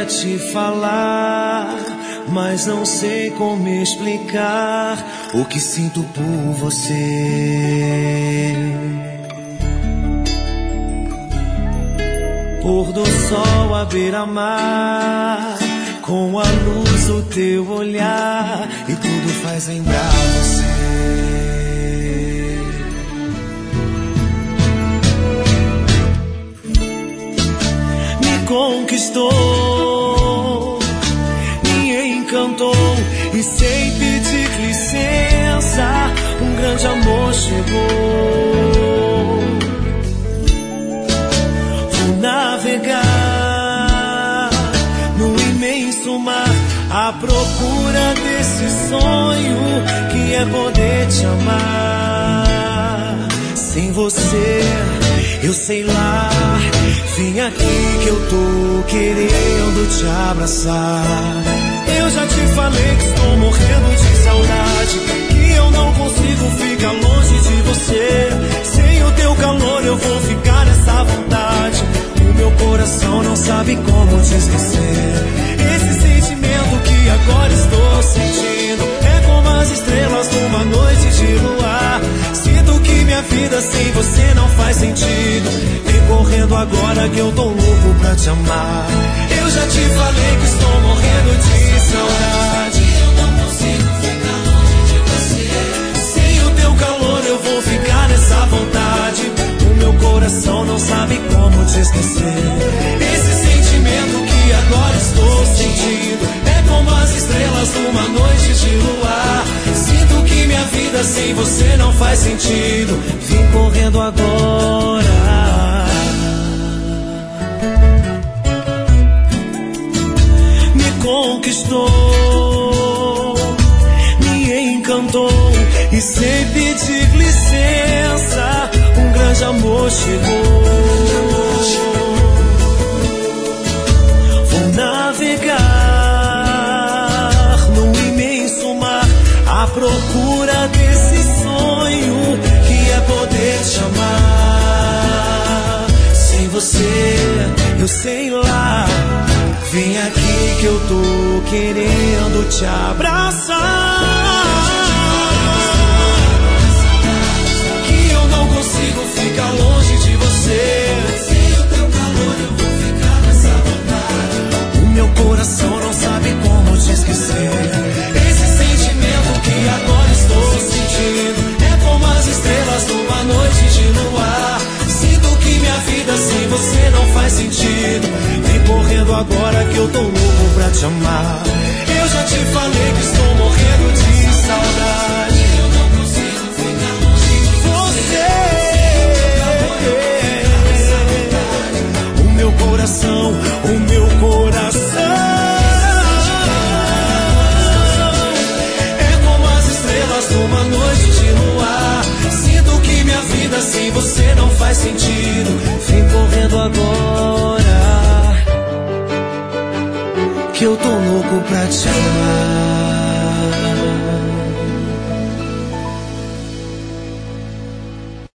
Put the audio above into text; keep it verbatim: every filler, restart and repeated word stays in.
queria te falar, mas não sei como explicar o que sinto por você. Pôr do sol à beira-mar, com a luz do teu olhar, e tudo faz lembrar você. Me conquistou, me encantou, e sem pedir licença, um grande amor chegou. Vou navegar no imenso mar, à procura desse sonho que é poder te amar. Sem você, eu sei lá, vem aqui que eu tô querendo te abraçar. Eu já te falei que estou morrendo de saudade, que eu não consigo ficar longe de você. Sem o teu calor eu vou ficar nessa vontade, o meu coração não sabe como te esquecer. Esse sentimento que agora estou sentindo é como as estrelas numa noite de luar. Sinto que minha vida sem você não faz sentido. Vem correndo agora que eu tô louco pra te amar. Eu já te falei que estou morrendo de saudade, eu não consigo ficar longe de você. Sem o teu calor eu vou ficar nessa vontade, o meu coração não sabe como te esquecer. Esse sentimento que agora estou sentindo é como as estrelas numa noite de luar. Sinto que minha vida sem você não faz sentido. Vim correndo agora. Me conquistou, me encantou, e sem pedir licença, um grande amor chegou. Vou navegar no imenso mar, à procura desse sonho que é poder te amar. Sem você, eu sei lá, vem aqui que eu tô querendo te abraçar. Que eu não consigo ficar longe de você. Sem o teu calor eu vou ficar nessa vontade, o meu coração não sabe como te esquecer. Esse sentimento que agora estou sentindo é como as estrelas numa noite de luar. Sinto que minha vida sem você não faz sentido. Vem correndo agora que eu tô louco pra te amar. Eu já te falei que estou morrendo de saudade, eu não consigo ficar longe de você. O meu coração, o meu coração é como as estrelas numa noite de luar. Sinto que minha vida sem você não faz sentido. Vem correndo agora que eu tô louco pra te amar.